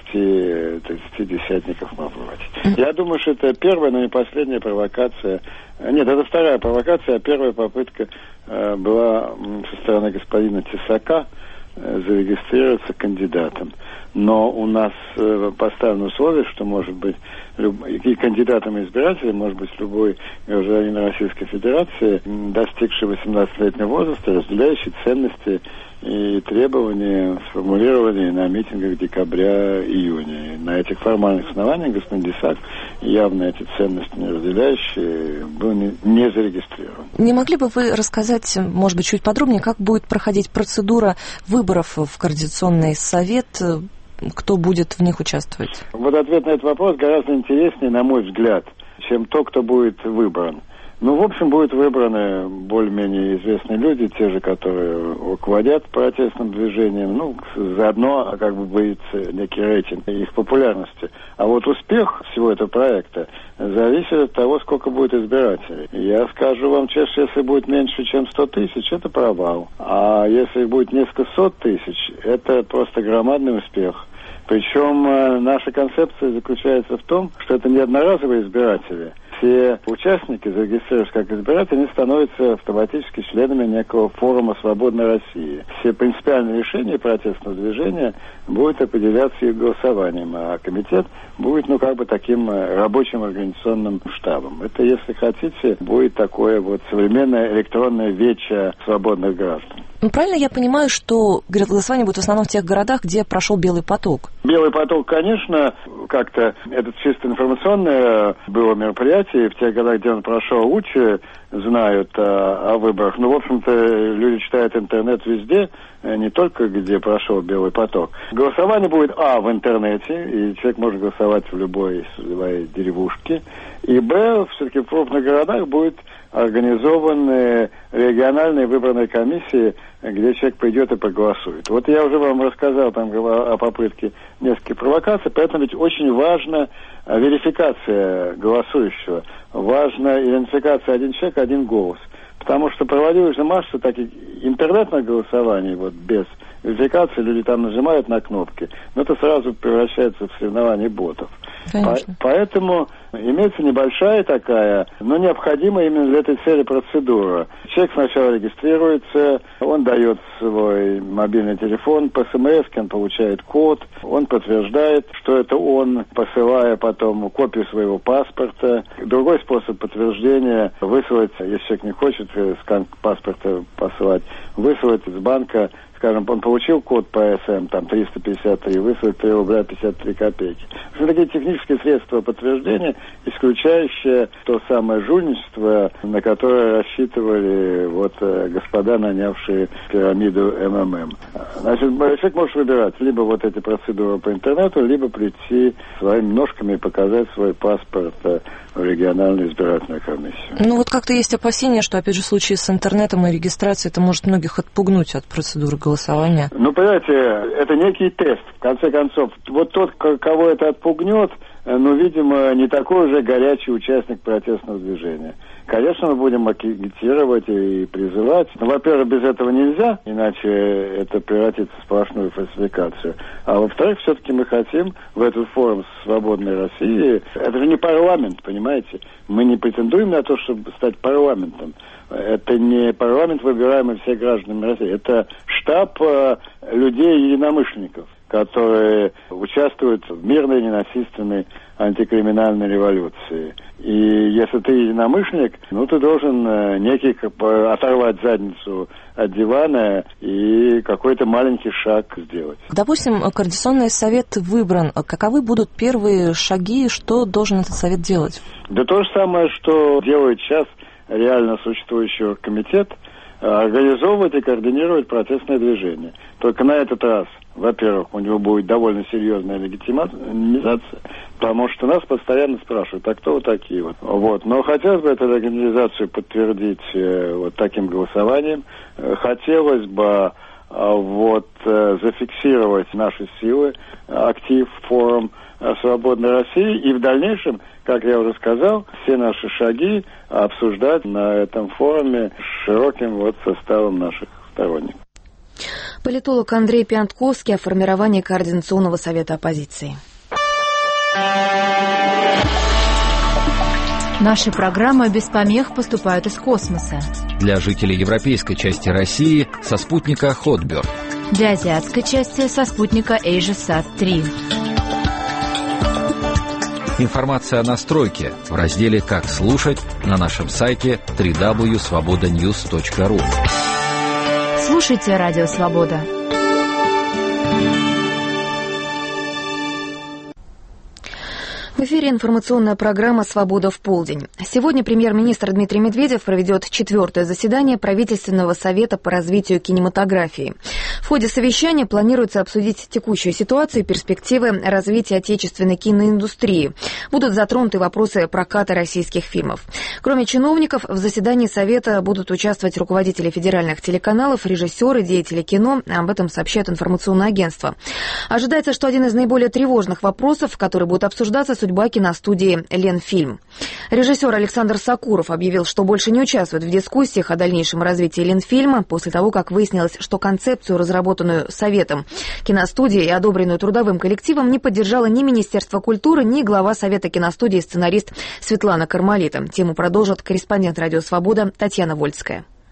30 десятников Мавроди. Я думаю, что это первая, но не последняя провокация. Нет, это вторая провокация, а первая попытка была со стороны господина Тесака зарегистрироваться кандидатом. Но у нас поставлено условие, что может быть и кандидатом и избирателем может быть любой гражданин Российской Федерации, достигший 18-летнего возраста, разделяющий ценности и требования, сформулированные на митингах декабря-июня. На этих формальных основаниях господин Тесак, явно эти ценности не разделяющий, был не зарегистрирован. Не могли бы вы рассказать, может быть, чуть подробнее, как будет проходить процедура выборов в Координационный совет? Кто будет в них участвовать? Вот ответ на этот вопрос гораздо интереснее, на мой взгляд, чем то, кто будет выбран. В общем, будут выбраны более-менее известные люди, те же, которые руководят протестным движением. Заодно как бы будет некий рейтинг их популярности. А вот успех всего этого проекта зависит от того, сколько будет избирателей. Я скажу вам честно, если будет меньше, чем 100 тысяч, это провал. А если будет несколько сот тысяч, это просто громадный успех. Причем наша концепция заключается в том, что это не одноразовые избиратели. Все участники, зарегистрировавшись как избиратели, они становятся автоматически членами некого форума «Свободной России». Все принципиальные решения протестного движения будут определяться их голосованием, а комитет будет, таким рабочим организационным штабом. Это, если хотите, будет такое вот современное электронное вече свободных граждан. Ну, правильно я понимаю, что голосование будет в основном в тех городах, где прошел Белый поток? Белый поток, конечно, как-то это чисто информационное было мероприятие, в тех городах, где он прошел, лучше знают о выборах. Но, в общем-то, люди читают интернет везде, не только где прошел Белый поток. Голосование будет, в интернете, и человек может голосовать в любой своей деревушке, и, все-таки в крупных городах будет организованы региональные выборные комиссии, где человек придет и проголосует. Вот я уже вам рассказал там о попытке нескольких провокаций, поэтому ведь очень важна верификация голосующего, важна идентификация один человек, один голос. Потому что проводилась же масса таких интернетных голосований, без верификации, люди там нажимают на кнопки, но это сразу превращается в соревнование ботов. Поэтому имеется небольшая такая, но необходимая именно для этой цели процедура. Человек сначала регистрируется, он дает свой мобильный телефон по СМС, он получает код, он подтверждает, что это он, посылая потом копию своего паспорта. Другой способ подтверждения — выслать, если человек не хочет скан паспорта посылать, выслать из банка, скажем, он получил код по СМ, там 353, выслать 3 рубля 53 копейки. В общем, такие технические средства подтверждения, исключающие то самое жульничество, на которое рассчитывали господа, нанявшие пирамиду МММ. Значит, человек может выбирать либо эти процедуры по интернету, либо прийти своими ножками и показать свой паспорт в региональную избирательную комиссию. Ну как-то есть опасения, что, опять же, в случае с интернетом и регистрацией это может многих отпугнуть от процедуры голосования. Ну, понимаете, это некий тест. В конце концов, тот, кого это отпугнет, видимо, не такой уже горячий участник протестного движения. Конечно, мы будем агитировать и призывать. Но, во-первых, без этого нельзя, иначе это превратится в сплошную фальсификацию. А во-вторых, все-таки мы хотим в этот форум «Свободной России». Это же не парламент, понимаете? Мы не претендуем на то, чтобы стать парламентом. Это не парламент, выбираемый всеми гражданами России. Это штаб людей-единомышленников, которые участвуют в мирной, ненасильственной антикриминальной революции. И если ты единомышленник, ты должен оторвать задницу от дивана и какой-то маленький шаг сделать. Допустим, Координационный совет выбран. Каковы будут первые шаги, что должен этот совет делать? Да то же самое, что делает сейчас реально существующий комитет, организовывать и координировать протестное движение. Только на этот раз, во-первых, у него будет довольно серьезная легитимизация, потому что нас постоянно спрашивают, а кто вы такие? Но хотелось бы эту организацию подтвердить таким голосованием. Хотелось бы зафиксировать наши силы, актив, форум «Свободной России», и в дальнейшем, как я уже сказал, все наши шаги обсуждать на этом форуме с широким составом наших сторонников. Политолог Андрей Пиантковский о формировании Координационного совета оппозиции. Наши программы без помех поступают из космоса. Для жителей европейской части России со спутника Hotbird. Для азиатской части со спутника AsiaSat-3. Информация о настройке в разделе «Как слушать» на нашем сайте www.svobodanews.ru. Слушайте Радио Свобода. В эфире информационная программа «Свобода в полдень». Сегодня премьер-министр Дмитрий Медведев проведет 4-е заседание правительственного совета по развитию кинематографии. В ходе совещания планируется обсудить текущую ситуацию и перспективы развития отечественной киноиндустрии. Будут затронуты вопросы проката российских фильмов. Кроме чиновников, в заседании совета будут участвовать руководители федеральных телеканалов, режиссеры, деятели кино. Об этом сообщает информационное агентство. Ожидается, что один из наиболее тревожных вопросов, который будет обсуждаться, судьба киностудии «Ленфильм». Режиссер Александр Сакуров объявил, что больше не участвует в дискуссиях о дальнейшем развитии «Ленфильма» после того, как выяснилось, что концепцию, разработанную Советом киностудии и одобренную трудовым коллективом, не поддержала ни Министерство культуры, ни глава Совета киностудии и сценарист Светлана Кармалита. Тему продолжит корреспондент «Радио Свобода» Татьяна Вольская.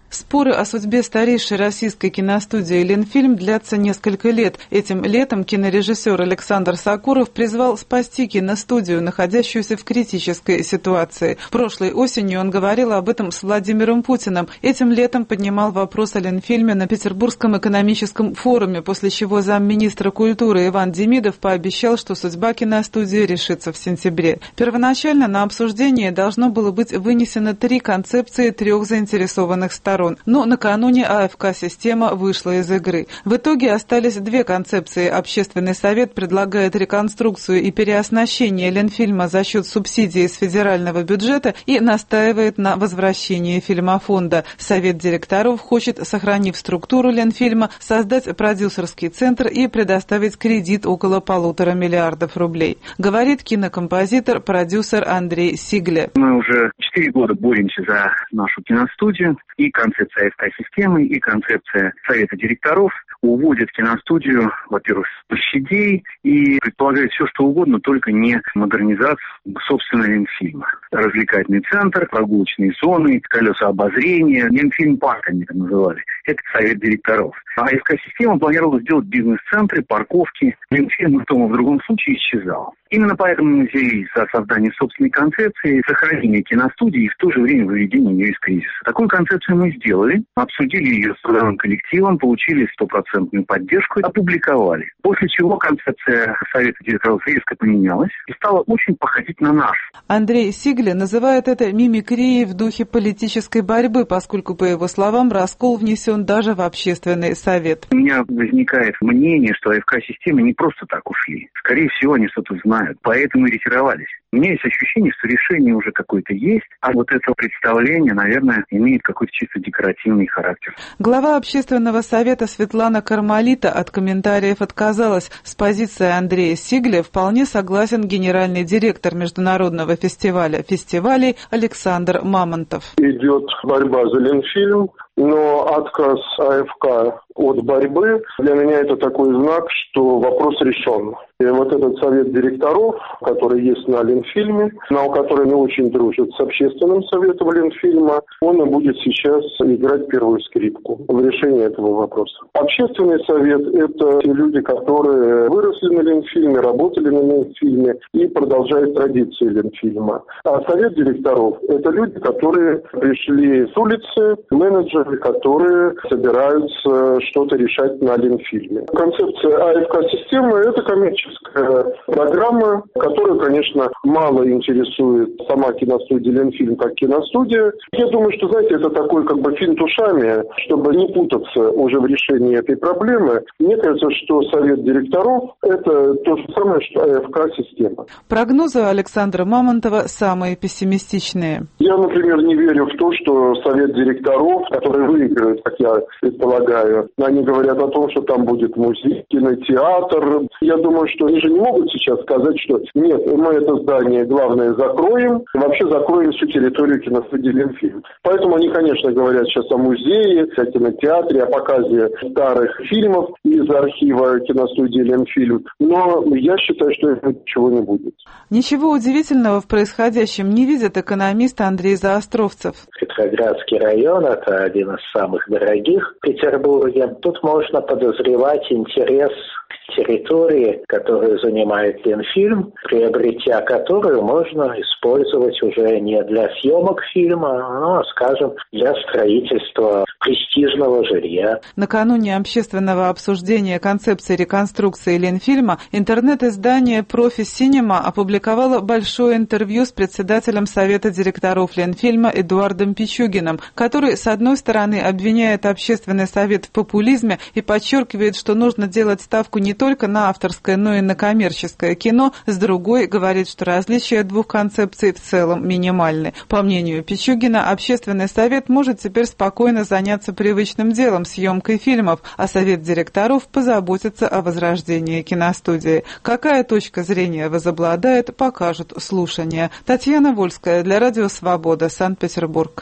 Споры о судьбе старейшей российской киностудии «Ленфильм» длятся несколько лет. Этим летом кинорежиссер Александр Сокуров призвал спасти киностудию, находящуюся в критической ситуации. Прошлой осенью он говорил об этом с Владимиром Путиным. Этим летом поднимал вопрос о «Ленфильме» на Петербургском экономическом форуме, после чего замминистра культуры Иван Демидов пообещал, что судьба киностудии решится в сентябре. Первоначально на обсуждение должно было быть вынесено 3 концепции 3 заинтересованных сторон. Но накануне АФК-система вышла из игры. В итоге остались 2 концепции. Общественный совет предлагает реконструкцию и переоснащение Ленфильма за счет субсидий из федерального бюджета и настаивает на возвращении фильмофонда. Совет директоров хочет, сохранив структуру Ленфильма, создать продюсерский центр и предоставить кредит около 1,5 миллиарда рублей. Говорит кинокомпозитор, продюсер Андрей Сигле. Мы уже 4 года боремся за нашу киностудию. И концепция АФК-системы, и концепция совета директоров уводит киностудию, во-первых, с площадей и предполагает все, что угодно, только не модернизацию собственного Ленфильма. Развлекательный центр, прогулочные зоны, колеса обозрения, Ленфильм-парк они это называли. Это совет директоров. А АФК-система планировала сделать бизнес-центры, парковки. Ленфильм в том и в другом случае исчезал. Именно поэтому мы взялись за создание собственной концепции, сохранение киностудии и в то же время выведение ее из кризиса. Такую концепцию мы сделали, обсудили ее с трудовым коллективом, получили 100% поддержку и опубликовали. После чего концепция совета директоров резко поменялась и стала очень походить на нашу. Андрей Сигле называет это мимикрией в духе политической борьбы, поскольку, по его словам, раскол внесен даже в общественный совет. У меня возникает мнение, что АФК-системы не просто так ушли. Скорее всего, они что-то знают, поэтому и ретировались. У меня есть ощущение, что решение уже какое-то есть, а вот это представление, наверное, имеет какой-то чисто декоративный характер. Глава общественного совета Светлана Кармалита от комментариев отказалась. С позицией Андрея Сигле вполне согласен генеральный директор международного фестиваля фестивалей Александр Мамонтов. Идет борьба за Ленфильм, но отказ АФК от борьбы для меня это такой знак, что вопрос решен. И вот этот совет директоров, который есть на Ленфильме, но который не очень дружит с общественным советом Ленфильма, он и будет сейчас играть первую скрипку в решении этого вопроса. Общественный совет – это те люди, которые выросли на Ленфильме, работали на Ленфильме и продолжают традиции Ленфильма. А совет директоров – это люди, которые пришли с улицы, менеджеры, которые собираются что-то решать на Ленфильме. Концепция АФК-системы – это коммерческая программа, которая, конечно, мало интересует сама киностудия Ленфильм как киностудия. Я думаю, что, знаете, это такой как бы финт ушами, чтобы не путаться уже в решении этой проблемы. Мне кажется, что совет директоров – это то же самое, что АФК-система. Прогнозы Александра Мамонтова самые пессимистичные. Я, например, не верю в то, что совет директоров, который выиграет, как я предполагаю, они говорят о том, что там будет музей, кинотеатр. Я думаю, что они же не могут сейчас сказать, что нет, мы это здание, главное, закроем, и вообще закроем всю территорию киностудии Ленфильм. Поэтому они, конечно, говорят сейчас о музее, о кинотеатре, о показе старых фильмов из архива киностудии Ленфильм. Но я считаю, что ничего не будет. Ничего удивительного в происходящем не видит экономист Андрей Заостровцев. Петроградский район – это один из самых дорогих в Петербурге. Тут можно подозревать интерес к территории, которую занимает Ленфильм, приобретя которую можно использовать уже не для съемок фильма, а, скажем, для строительства престижного жилья. Накануне общественного обсуждения концепции реконструкции Ленфильма интернет-издание «Профи Синема» опубликовало большое интервью с председателем Совета директоров Ленфильма Эдуардом Пичугиным, который, с одной стороны, обвиняет общественный совет в популизме и подчеркивает, что нужно делать ставку не только на авторское, но и на коммерческое кино, с другой говорит, что различия двух концепций в целом минимальны. По мнению Пичугина, общественный совет может теперь спокойно заняться привычным делом, съемкой фильмов, а совет директоров позаботится о возрождении киностудии. Какая точка зрения возобладает, покажут слушания. Татьяна Вольская для Радио Свобода, Санкт-Петербург.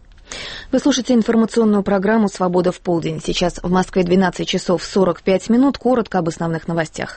Вы слушаете информационную программу «Свобода в полдень». Сейчас в Москве 12 часов 45 минут. Коротко об основных новостях.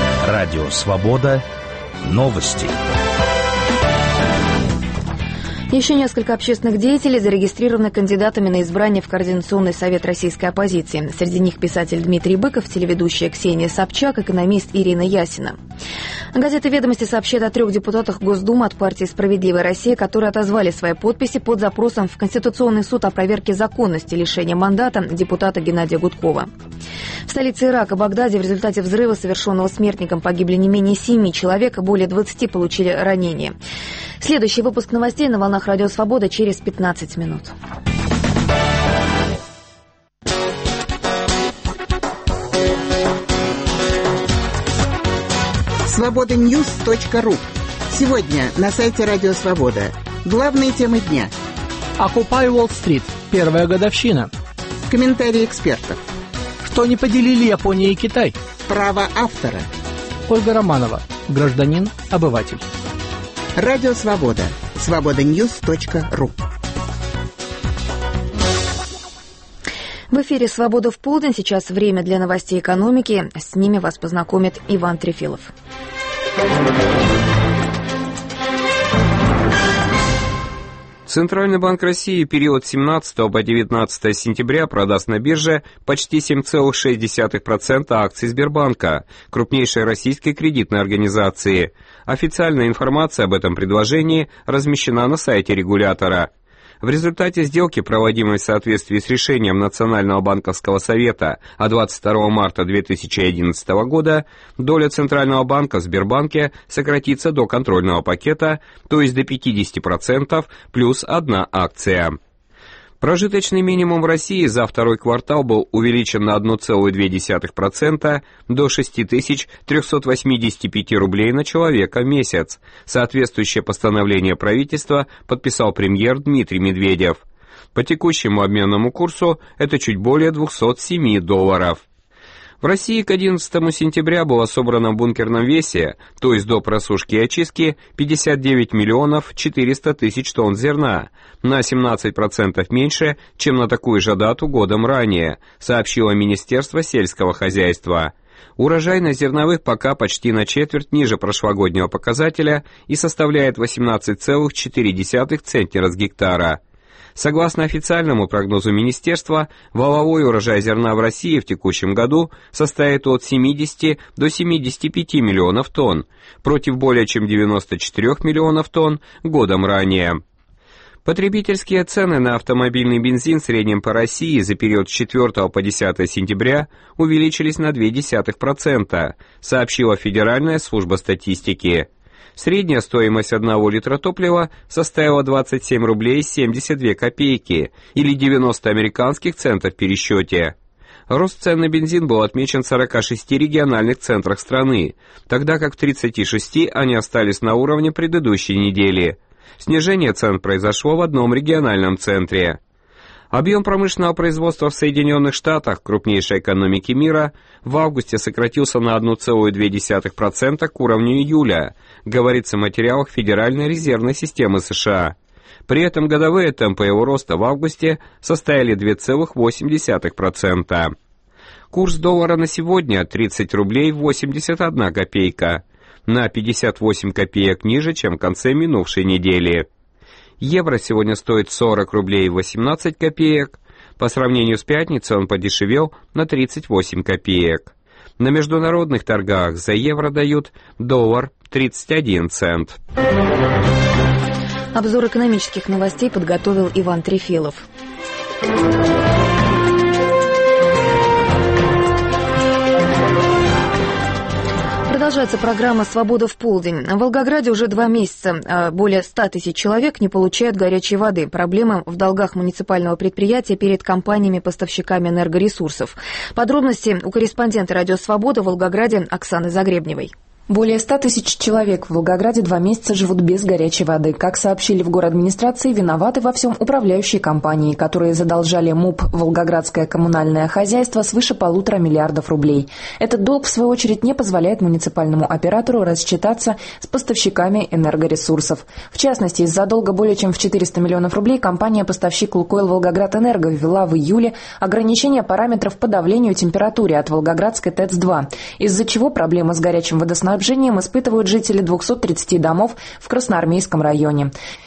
Радио «Свобода». Новости. Еще несколько общественных деятелей зарегистрированы кандидатами на избрание в Координационный совет российской оппозиции. Среди них писатель Дмитрий Быков, телеведущая Ксения Собчак, экономист Ирина Ясина. Газета «Ведомости» сообщает о 3 депутатах Госдумы от партии «Справедливая Россия», которые отозвали свои подписи под запросом в Конституционный суд о проверке законности лишения мандата депутата Геннадия Гудкова. В столице Ирака, Багдаде, в результате взрыва, совершенного смертником, погибли не менее 7 человек, и более 20 получили ранения. Следующий выпуск новостей на волнах Радио Свобода через 15 минут. Свободаньюз.ру. Сегодня на сайте Радио Свобода. Главные темы дня. Окупай Уолл-стрит. Первая годовщина. Комментарии экспертов. Что не поделили Япония и Китай? Право автора. Ольга Романова. Гражданин, обыватель. Радио Свобода. Свободаньюз.ру. В эфире «Свобода в полдень». Сейчас время для новостей экономики. С ними вас познакомит Иван Трефилов. Центральный банк России в период с 17 по 19 сентября продаст на бирже почти 7,6% акций Сбербанка, крупнейшей российской кредитной организации. Официальная информация об этом предложении размещена на сайте регулятора. В результате сделки, проводимой в соответствии с решением Национального банковского совета от 22 марта 2011 года, доля Центрального банка в Сбербанке сократится до контрольного пакета, то есть до 50% плюс 1 акция. Прожиточный минимум в России за второй квартал был увеличен на 1,2% до 6385 рублей на человека в месяц. Соответствующее постановление правительства подписал премьер Дмитрий Медведев. По текущему обменному курсу это чуть более $207. В России к 11 сентября было собрано в бункерном весе, то есть до просушки и очистки, 59 миллионов 400 тысяч тонн зерна, на 17% меньше, чем на такую же дату годом ранее, сообщило Министерство сельского хозяйства. Урожайность зерновых пока почти на четверть ниже прошлогоднего показателя и составляет 18,4 центнера с гектара. Согласно официальному прогнозу министерства, валовой урожай зерна в России в текущем году составит от 70 до 75 миллионов тонн, против более чем 94 миллионов тонн годом ранее. Потребительские цены на автомобильный бензин в среднем по России за период с 4 по 10 сентября увеличились на 0,2%, сообщила Федеральная служба статистики. Средняя стоимость 1 литра топлива составила 27 рублей 72 копейки, или 90 американских центов в пересчете. Рост цен на бензин был отмечен в 46 региональных центрах страны, тогда как в 36 они остались на уровне предыдущей недели. Снижение цен произошло в одном региональном центре. Объем промышленного производства в Соединенных Штатах, крупнейшей экономики мира, в августе сократился на 1,2% к уровню июля, говорится в материалах Федеральной резервной системы США. При этом годовые темпы его роста в августе составили 2,8%. Курс доллара на сегодня 30 рублей 81 копейка, на 58 копеек ниже, чем в конце минувшей недели. Евро сегодня стоит 40 рублей 18 копеек. По сравнению с пятницей он подешевел на 38 копеек. На международных торгах за евро дают $1.31. Обзор экономических новостей подготовил Иван Трефилов. Продолжается программа «Свобода в полдень». В Волгограде уже 2 месяца более 100 тысяч человек не получают горячей воды. Проблемы в долгах муниципального предприятия перед компаниями-поставщиками энергоресурсов. Подробности у корреспондента «Радио Свобода» в Волгограде Оксаны Загребневой. Более 100 тысяч человек в Волгограде 2 месяца живут без горячей воды. Как сообщили в городадминистрации, виноваты во всем управляющие компании, которые задолжали МУП «Волгоградское коммунальное хозяйство» свыше 1,5 миллиарда рублей. Этот долг, в свою очередь, не позволяет муниципальному оператору рассчитаться с поставщиками энергоресурсов. В частности, из-за долга более чем в 400 миллионов рублей компания-поставщик «Лукойл Волгоградэнерго» ввела в июле ограничение параметров по давлению и температуре от Волгоградской ТЭЦ-2, из-за чего проблемы с горячим водоснабжением испытывают жители 230 домов в Красноармейском районе.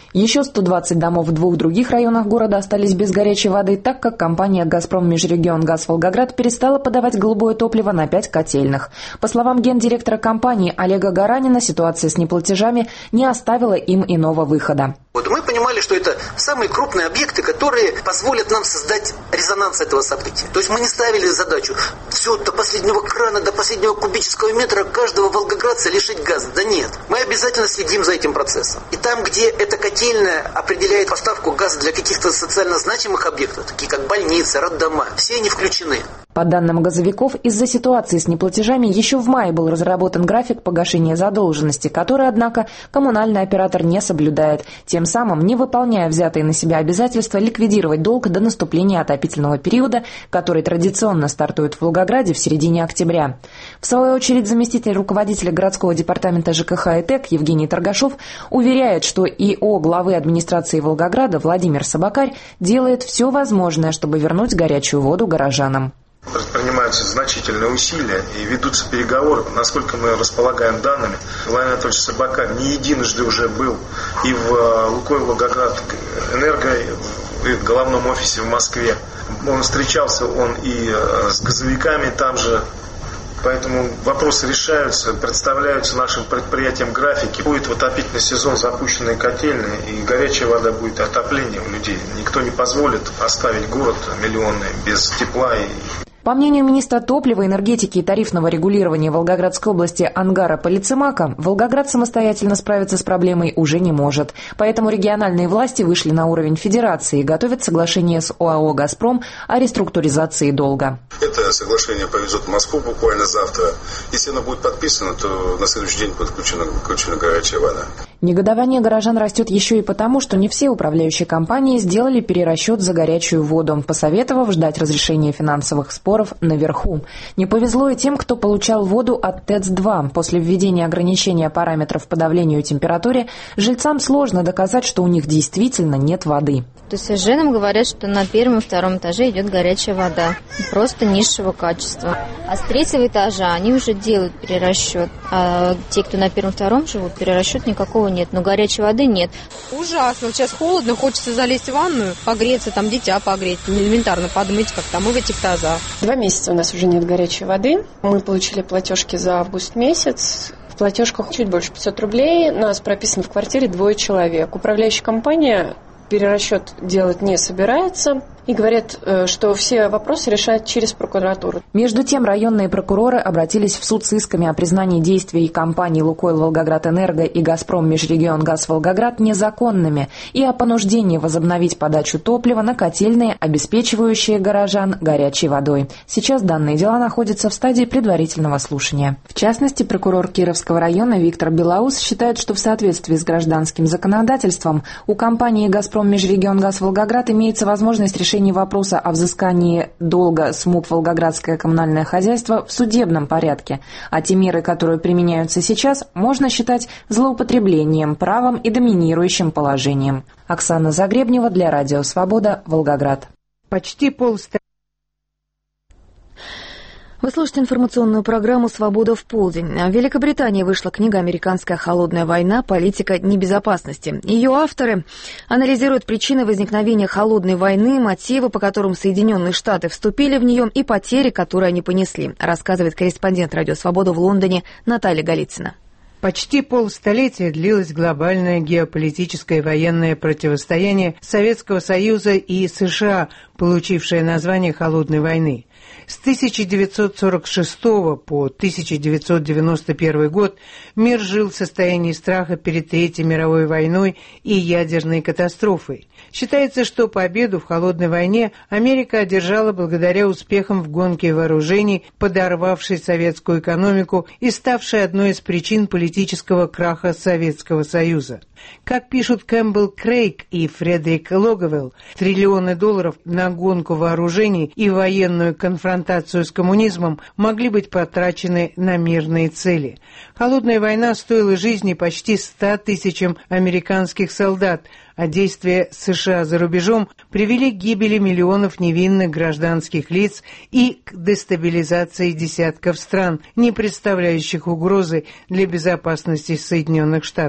Еще 120 домов в 2 других районах города остались без горячей воды, так как компания «Газпром Межрегионгаз Волгоград» перестала подавать голубое топливо на 5 котельных. По словам гендиректора компании Олега Гаранина, ситуация с неплатежами не оставила им иного выхода. Мы понимали, что это самые крупные объекты, которые позволят нам создать резонанс этого события. То есть мы не ставили задачу все до последнего крана, до последнего кубического метра каждого волгоградца лишить газа. Да нет. Мы обязательно следим за этим процессом. И там, где эта котельная определяет поставку газа для каких-то социально значимых объектов, такие как больницы, роддома, все они включены. По данным газовиков, из-за ситуации с неплатежами еще в мае был разработан график погашения задолженности, который, однако, коммунальный оператор не соблюдает, тем самым не выполняя взятые на себя обязательства ликвидировать долг до наступления отопительного периода, который традиционно стартует в Волгограде в середине октября. В свою очередь, заместитель руководителя городского департамента ЖКХ и ТЭК Евгений Торгашов уверяет, что ИО главы администрации Волгограда Владимир Собакарь делает все возможное, чтобы вернуть горячую воду горожанам. Предпринимаются значительные усилия и ведутся переговоры. Насколько мы располагаем данными, Владимир Анатольевич Собакарь не единожды уже был и в «Лукойл Волгоград Энерго», и в головном офисе в Москве. Встречался он и с газовиками там же. Поэтому вопросы решаются, представляются нашим предприятиям графики. Будет в отопительный сезон запущенные котельные, и горячая вода будет, отопление у людей. Никто не позволит оставить город миллионный без тепла. По мнению министра топлива, энергетики и тарифного регулирования Волгоградской области Ангара Полицемака, Волгоград самостоятельно справиться с проблемой уже не может. Поэтому региональные власти вышли на уровень федерации и готовят соглашение с ОАО «Газпром» о реструктуризации долга. Это соглашение повезет в Москву буквально завтра. Если оно будет подписано, то на следующий день будет включена горячая вода. Негодование горожан растет еще и потому, что не все управляющие компании сделали перерасчет за горячую воду, посоветовав ждать разрешения финансовых споров наверху. Не повезло и тем, кто получал воду от ТЭЦ-2. После введения ограничения параметров по давлению и температуре жильцам сложно доказать, что у них действительно нет воды. То есть нам говорят, что на 1 и 2 этаже идет горячая вода, просто низшего качества. А с 3 этажа они уже делают перерасчет. А те, кто на 1 и 2 живут, перерасчет никакого нет, но горячей воды нет. Ужасно. Сейчас холодно, хочется залезть в ванную, погреться, там дитя погреть, элементарно подмыть, как там и в этих тазах. 2 месяца у нас уже нет горячей воды. Мы получили платежки за август месяц. В платежках чуть больше 500 рублей. Нас прописано в квартире 2 человек. Управляющая компания перерасчет делать не собирается. И говорят, что все вопросы решают через прокуратуру. Между тем, районные прокуроры обратились в суд с исками о признании действий компаний «Лукойл Волгоград Энерго» и «Газпром Межрегионгаз Волгоград» незаконными и о понуждении возобновить подачу топлива на котельные, обеспечивающие горожан горячей водой. Сейчас данные дела находятся в стадии предварительного слушания. В частности, прокурор Кировского района Виктор Белаус считает, что в соответствии с гражданским законодательством у компании «Газпром Межрегионгаз Волгоград» имеется возможность решения вопроса о взыскании долга с МУП «Волгоградское коммунальное хозяйство» в судебном порядке, а те меры, которые применяются сейчас, можно считать злоупотреблением правом и доминирующим положением. Оксана Загребнева для Радио Свобода, Волгоград. Почти полстолетия. Вы слушаете информационную программу «Свобода в полдень». В Великобритании вышла книга «Американская холодная война. Политика небезопасности». Ее авторы анализируют причины возникновения холодной войны, мотивы, по которым Соединенные Штаты вступили в нее, и потери, которые они понесли, рассказывает корреспондент «Радио Свобода» в Лондоне Наталья Голицына. Почти полстолетия длилось глобальное геополитическое и военное противостояние Советского Союза и США, получившее название «Холодной войны». С 1946 по 1991 год мир жил в состоянии страха перед Третьей мировой войной и ядерной катастрофой. Считается, что победу в холодной войне Америка одержала благодаря успехам в гонке вооружений, подорвавшей советскую экономику и ставшей одной из причин политического краха Советского Союза. Как пишут Кэмпбелл Крейг и Фредерик Логвелл, триллионы долларов на гонку вооружений и военную конфронтацию с коммунизмом могли быть потрачены на мирные цели. Холодная война стоила жизни почти 100 тысячам американских солдат, а действия США за рубежом привели к гибели миллионов невинных гражданских лиц и к дестабилизации десятков стран, не представляющих угрозы для безопасности Соединенных Штатов.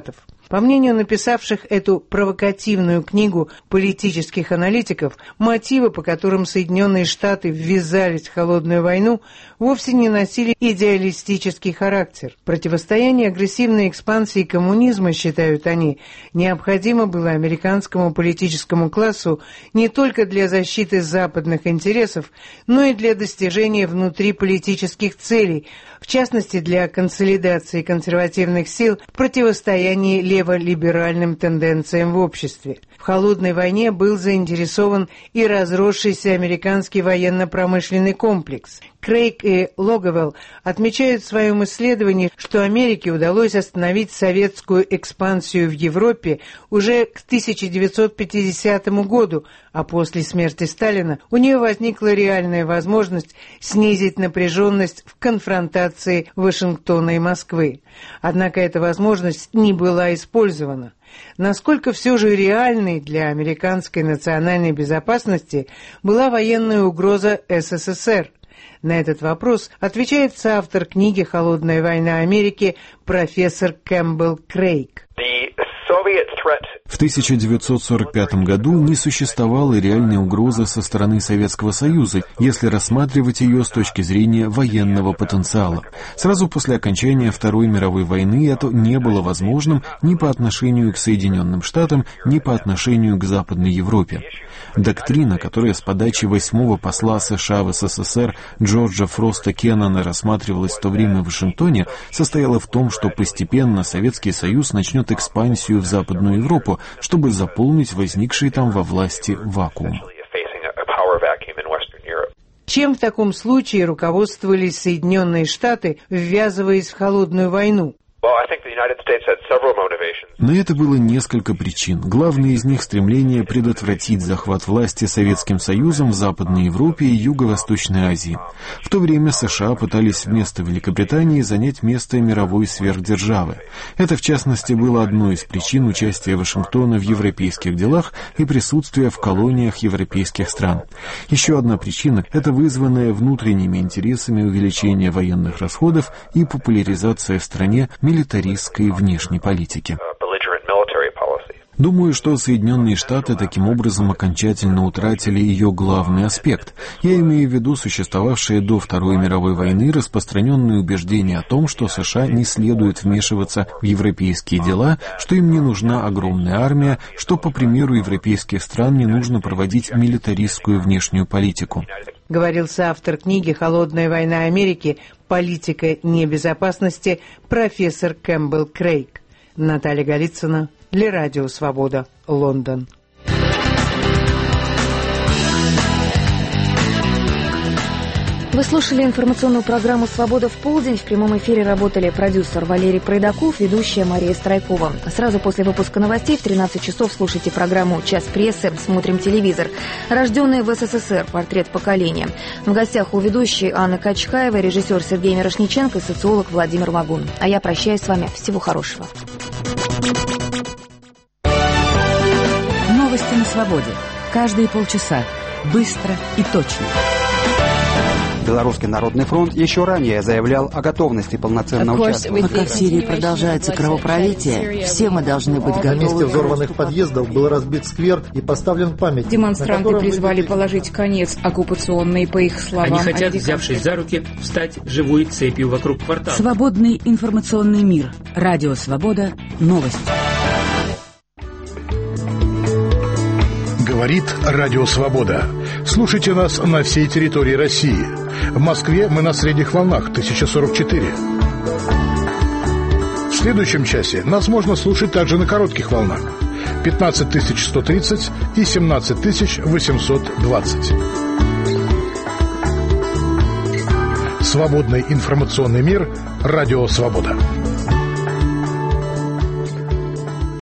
По мнению написавших эту провокативную книгу политических аналитиков, мотивы, по которым Соединенные Штаты ввязались в холодную войну, вовсе не носили идеалистический характер. Противостояние агрессивной экспансии коммунизма, считают они, необходимо было американскому политическому классу не только для защиты западных интересов, но и для достижения внутриполитических целей, в частности для консолидации консервативных сил в противостоянии леволиберальным тенденциям в обществе. В холодной войне был заинтересован и разросшийся американский военно-промышленный комплекс. Крейг и Логевелл отмечают в своем исследовании, что Америке удалось остановить советскую экспансию в Европе уже к 1950 году, а после смерти Сталина у нее возникла реальная возможность снизить напряженность в конфронтации Вашингтона и Москвы. Однако эта возможность не была использована. Насколько все же реальной для американской национальной безопасности была военная угроза СССР? На этот вопрос отвечает соавтор книги «Холодная война Америки» профессор Кэмпбелл Крейг. В 1945 году не существовало реальной угрозы со стороны Советского Союза, если рассматривать ее с точки зрения военного потенциала. Сразу после окончания Второй мировой войны это не было возможным ни по отношению к Соединенным Штатам, ни по отношению к Западной Европе. Доктрина, которая с подачи 8-го посла США в СССР Джорджа Фроста Кеннона рассматривалась в то время в Вашингтоне, состояла в том, что постепенно Советский Союз начнет экспансию в Западную Европу, чтобы заполнить возникший там во власти вакуум. Чем в таком случае руководствовались Соединенные Штаты, ввязываясь в холодную войну? На это было несколько причин. Главное из них — стремление предотвратить захват власти Советским Союзом в Западной Европе и Юго-Восточной Азии. В то время США пытались вместо Великобритании занять место мировой сверхдержавы. Это, в частности, было одной из причин участия Вашингтона в европейских делах и присутствия в колониях европейских стран. Еще одна причина — это вызванное внутренними интересами увеличение военных расходов и популяризация в стране милитаристской внешней политики. Думаю, что Соединенные Штаты таким образом окончательно утратили ее главный аспект. Я имею в виду существовавшее до Второй мировой войны распространенные убеждения о том, что США не следует вмешиваться в европейские дела, что им не нужна огромная армия, что, по примеру европейских стран, не нужно проводить милитаристскую внешнюю политику. Говорил соавтор книги «Холодная война Америки. Политика небезопасности» профессор Кэмпбелл Крейг. Наталья Голицына для Радио Свобода, Лондон. Вы слушали информационную программу «Свобода в полдень». В прямом эфире работали продюсер Валерий Пройдаков, ведущая Мария Страйкова. Сразу после выпуска новостей в 13 часов слушайте программу «Час прессы», «Смотрим телевизор». Рожденные в СССР. Портрет поколения. В гостях у ведущей Анны Качкаева, режиссер Сергей Мирошниченко и социолог Владимир Магун. А я прощаюсь с вами. Всего хорошего. Новости на свободе. Каждые полчаса. Быстро и точно. Белорусский народный фронт еще ранее заявлял о готовности полноценного участия. Пока в Сирии продолжается кровопролитие, все мы должны быть готовы. На месте взорванных подъездов был разбит сквер и поставлен памятник. Демонстранты призвали положить конец оккупационной, по их словам. Они хотят, взявшись за руки, встать живой цепью вокруг квартала. Свободный информационный мир. Радио Свобода. Новости. Говорит Радио Свобода. Слушайте нас на всей территории России. В Москве мы на средних волнах 1044. В следующем часе нас можно слушать также на коротких волнах 15130 и 17820. Свободный информационный мир. Радио Свобода.